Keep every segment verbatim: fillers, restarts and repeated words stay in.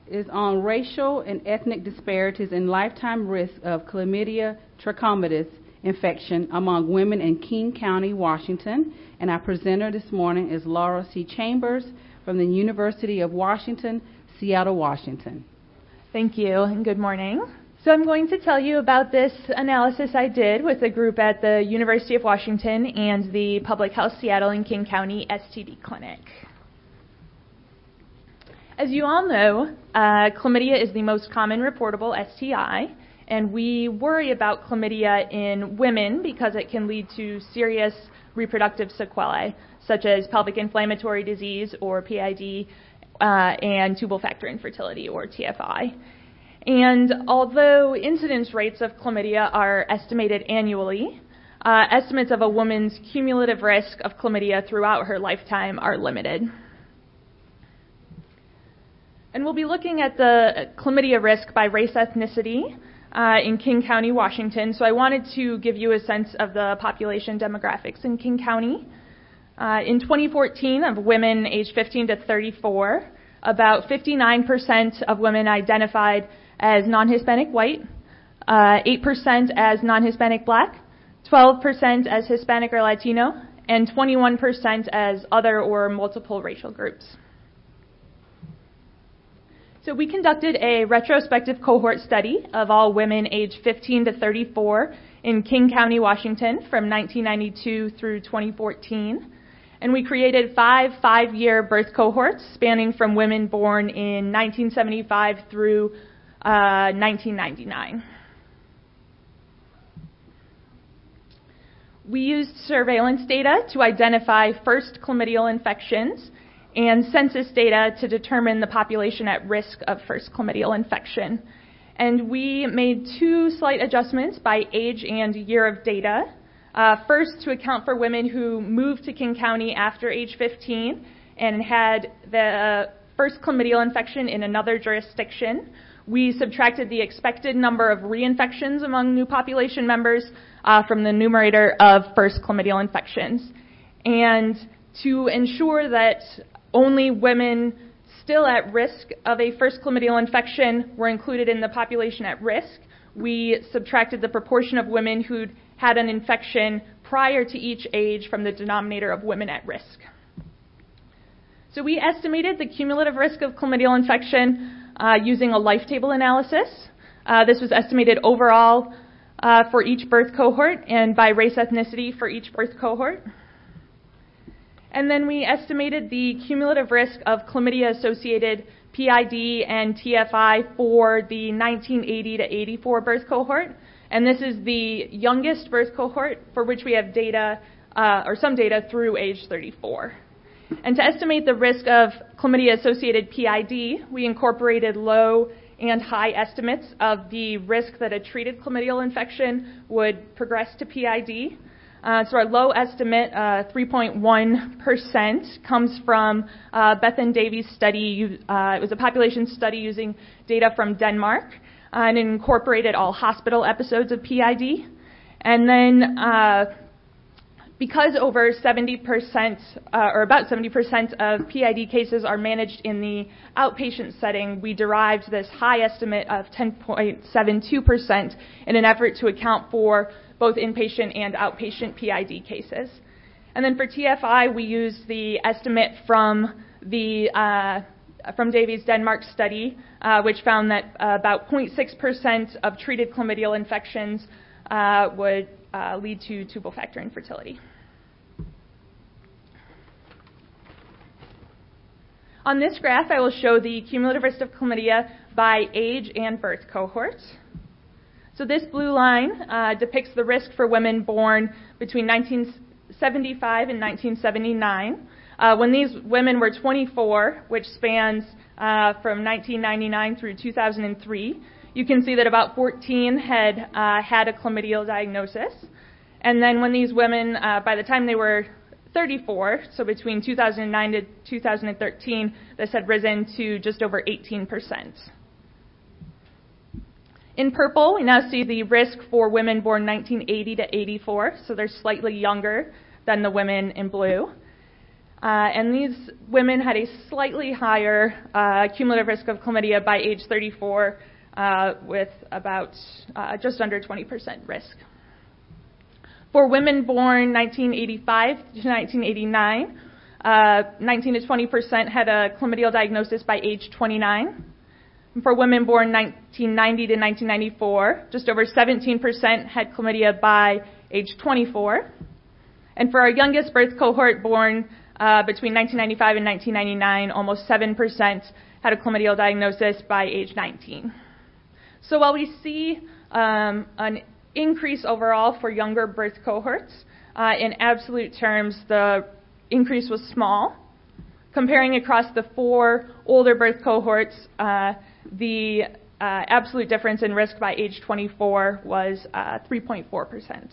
is on racial and ethnic disparities and lifetime risk of chlamydia trachomatis infection among women in King County, Washington. And our presenter this morning is Laura C. Chambers from the University of Washington, Seattle, Washington. Thank you, and good morning. So I'm going to tell you about this analysis I did with a group at the University of Washington and the Public Health Seattle and King County S T D Clinic. As you all know, uh, chlamydia is the most common reportable S T I, and we worry about chlamydia in women because it can lead to serious reproductive sequelae, such as pelvic inflammatory disease, or P I D, uh, and tubal factor infertility, or T F I. And although incidence rates of chlamydia are estimated annually, uh, estimates of a woman's cumulative risk of chlamydia throughout her lifetime are limited. And we'll be looking at the chlamydia risk by race ethnicity uh, in King County, Washington. So I wanted to give you a sense of the population demographics in King County. Uh, in twenty fourteen, of women aged fifteen to thirty-four, about fifty-nine percent of women identified as non-Hispanic white, uh, eight percent as non-Hispanic black, twelve percent as Hispanic or Latino, and twenty-one percent as other or multiple racial groups. So we conducted a retrospective cohort study of all women aged fifteen to thirty-four in King County, Washington from nineteen ninety-two through twenty fourteen. And we created five five-year birth cohorts spanning from women born in nineteen seventy-five through uh, nineteen ninety-nine. We used surveillance data to identify first chlamydial infections and census data to determine the population at risk of first chlamydial infection. And we made two slight adjustments by age and year of data. Uh, first, to account for women who moved to King County after age fifteen and had the uh, first chlamydial infection in another jurisdiction, we subtracted the expected number of reinfections among new population members uh, from the numerator of first chlamydial infections. And to ensure that only women still at risk of a first chlamydial infection were included in the population at risk, we subtracted the proportion of women who'd had an infection prior to each age from the denominator of women at risk. So we estimated the cumulative risk of chlamydial infection uh, using a life table analysis. Uh, this was estimated overall uh, for each birth cohort and by race ethnicity for each birth cohort. And then we estimated the cumulative risk of chlamydia-associated P I D and T F I for the nineteen eighty to eighty-four birth cohort. And this is the youngest birth cohort for which we have data, uh, or some data, through age thirty-four. And to estimate the risk of chlamydia-associated P I D, we incorporated low and high estimates of the risk that a treated chlamydial infection would progress to P I D. Uh, so our low estimate, uh, three point one percent, comes from uh, Beth and Davies' study. Uh, it was a population study using data from Denmark, uh, and it incorporated all hospital episodes of P I D. And then uh, because over seventy percent, uh, or about seventy percent of P I D cases are managed in the outpatient setting, we derived this high estimate of ten point seven two percent in an effort to account for both inpatient and outpatient P I D cases. And then for T F I, we used the estimate from the uh, from Davies' Denmark study, uh, which found that uh, about zero point six percent of treated chlamydial infections uh, would uh, lead to tubal factor infertility. On this graph, I will show the cumulative risk of chlamydia by age and birth cohort. So this blue line uh, depicts the risk for women born between nineteen seventy-five and nineteen seventy-nine. Uh, when these women were twenty-four, which spans uh, from nineteen ninety-nine through two thousand three, you can see that about fourteen had uh, had a chlamydial diagnosis. And then when these women, uh, by the time they were thirty-four, so between two thousand nine to two thousand thirteen, this had risen to just over eighteen percent. In purple, we now see the risk for women born nineteen eighty to eighty-four, so they're slightly younger than the women in blue. Uh, and these women had a slightly higher uh, cumulative risk of chlamydia by age thirty-four, uh, with about uh, just under twenty percent risk. For women born nineteen eighty-five to nineteen eighty-nine, uh, nineteen to twenty percent had a chlamydial diagnosis by age twenty-nine. And for women born nineteen ninety to nineteen ninety-four, just over seventeen percent had chlamydia by age twenty-four. And for our youngest birth cohort born uh, between nineteen ninety-five and nineteen ninety-nine, almost seven percent had a chlamydial diagnosis by age nineteen. So while we see um, an increase overall for younger birth cohorts, uh, in absolute terms, the increase was small. Comparing across the four older birth cohorts, uh, the uh, absolute difference in risk by age twenty-four was uh, three point four percent.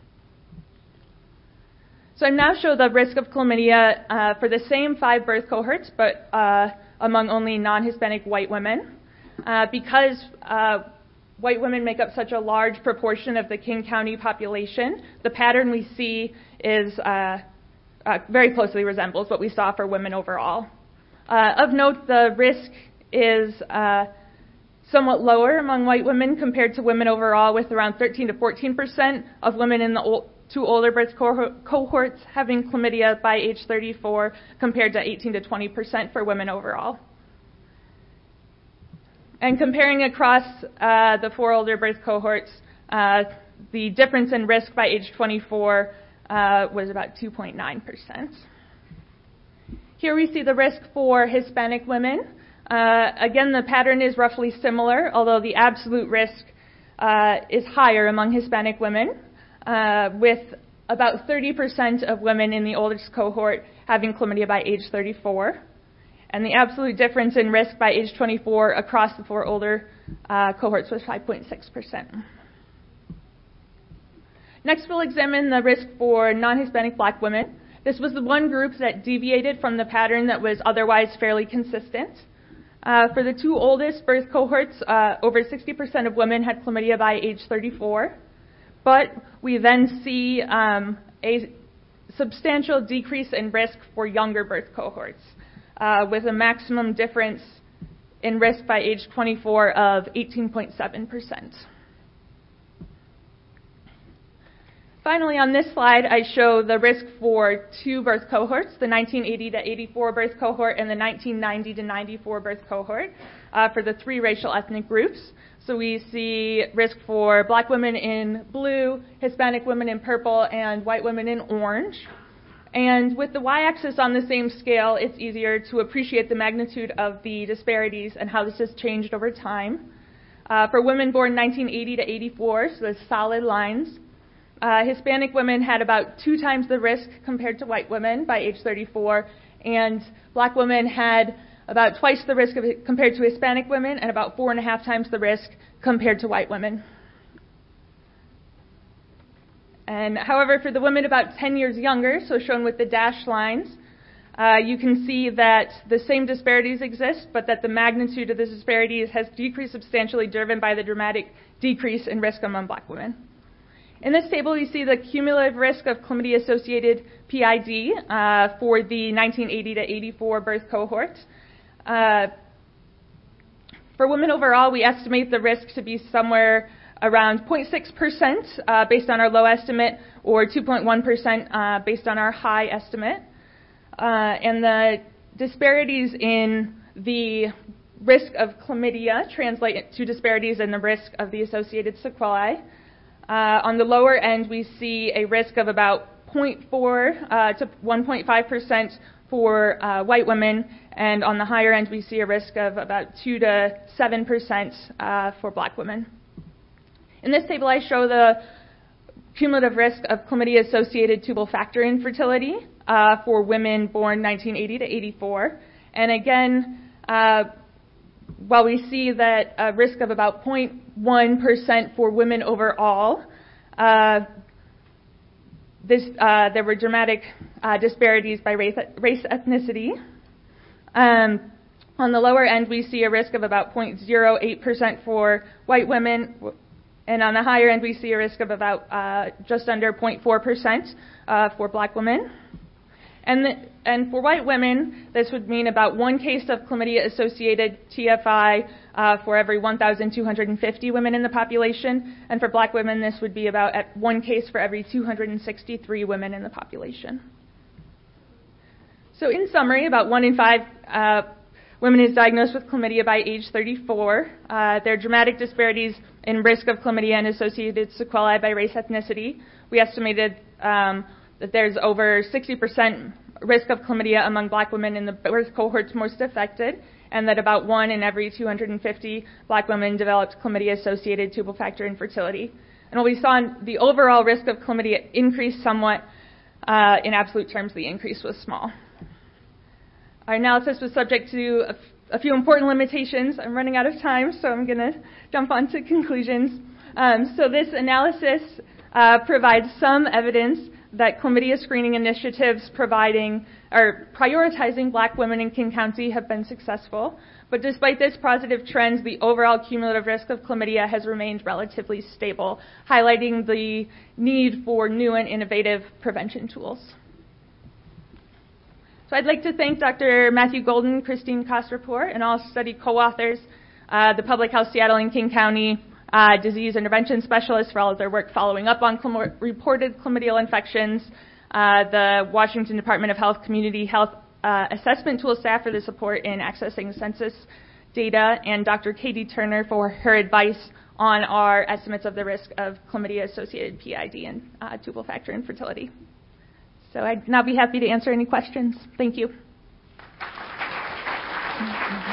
So I now show the risk of chlamydia uh, for the same five birth cohorts, but uh, among only non-Hispanic white women. Uh, because uh, white women make up such a large proportion of the King County population, the pattern we see is uh, uh, very closely resembles what we saw for women overall. Uh, of note, the risk is uh, somewhat lower among white women compared to women overall, with around thirteen to fourteen percent of women in the old, two older birth cohorts having chlamydia by age thirty-four, compared to eighteen to twenty percent for women overall. And comparing across uh, the four older birth cohorts, uh, the difference in risk by age twenty-four uh, was about two point nine percent. Here we see the risk for Hispanic women. Uh, again, the pattern is roughly similar, although the absolute risk uh, is higher among Hispanic women, uh, with about thirty percent of women in the oldest cohort having chlamydia by age thirty-four. And the absolute difference in risk by age twenty-four across the four older uh, cohorts was five point six percent. Next, we'll examine the risk for non-Hispanic black women. This was the one group that deviated from the pattern that was otherwise fairly consistent. Uh, for the two oldest birth cohorts, uh, over sixty percent of women had chlamydia by age thirty-four. But we then see um, a substantial decrease in risk for younger birth cohorts, Uh, with a maximum difference in risk by age twenty-four of eighteen point seven percent. Finally, on this slide, I show the risk for two birth cohorts, the nineteen eighty to eighty-four birth cohort and the nineteen ninety to ninety-four birth cohort, uh, for the three racial ethnic groups. So we see risk for black women in blue, Hispanic women in purple, and white women in orange. And with the y-axis on the same scale, it's easier to appreciate the magnitude of the disparities and how this has changed over time. Uh, for women born nineteen eighty to eighty-four, so the solid lines, uh, Hispanic women had about two times the risk compared to white women by age thirty-four, and black women had about twice the risk of it compared to Hispanic women, and about four and a half times the risk compared to white women. And however, for the women about ten years younger, so shown with the dashed lines, uh, you can see that the same disparities exist, but that the magnitude of the disparities has decreased substantially, driven by the dramatic decrease in risk among black women. In this table, we see the cumulative risk of chlamydia-associated P I D uh, for the nineteen eighty to eighty-four birth cohort. Uh, for women overall, we estimate the risk to be somewhere around zero point six percent uh, based on our low estimate, or two point one percent uh, based on our high estimate. Uh, and the disparities in the risk of chlamydia translate to disparities in the risk of the associated sequelae. Uh, on the lower end, we see a risk of about zero point four uh, to one point five percent for uh, white women, and on the higher end, we see a risk of about two to seven percent uh, for black women. In this table, I show the cumulative risk of chlamydia-associated tubal factor infertility uh, for women born nineteen eighty to eighty-four. And again, uh, while we see that a risk of about zero point one percent for women overall, uh, this, uh, there were dramatic uh, disparities by race, race ethnicity. Um, on the lower end, we see a risk of about zero point zero eight percent for white women, and on the higher end, we see a risk of about uh, just under zero point four percent uh, for black women. And, the, and for white women, this would mean about one case of chlamydia-associated T F I uh, for every one thousand two hundred fifty women in the population. And for black women, this would be about at one case for every two hundred sixty-three women in the population. So in summary, about one in five uh, women is diagnosed with chlamydia by age thirty-four. Uh, there are dramatic disparities in risk of chlamydia and associated sequelae by race ethnicity. We estimated um, that there's over sixty percent risk of chlamydia among black women in the birth cohorts most affected, and that about one in every two hundred fifty black women developed chlamydia-associated tubal factor infertility. And what we saw in the overall risk of chlamydia increased somewhat. Uh, in absolute terms, the increase was small. Our analysis was subject to a, f- a few important limitations. I'm running out of time, so I'm going to jump on to conclusions. Um, so this analysis uh, provides some evidence that chlamydia screening initiatives providing or prioritizing black women in King County have been successful. But despite this positive trends, the overall cumulative risk of chlamydia has remained relatively stable, highlighting the need for new and innovative prevention tools. So I'd like to thank Doctor Matthew Golden, Christine Kostrapor, and all study co-authors, uh, the Public Health Seattle and King County uh, Disease Intervention Specialists for all of their work following up on chlam- reported chlamydial infections, uh, the Washington Department of Health Community Health uh, Assessment Tool staff for the support in accessing census data, and Doctor Katie Turner for her advice on our estimates of the risk of chlamydia-associated P I D and uh, tubal factor infertility. So I'd now be happy to answer any questions. Thank you.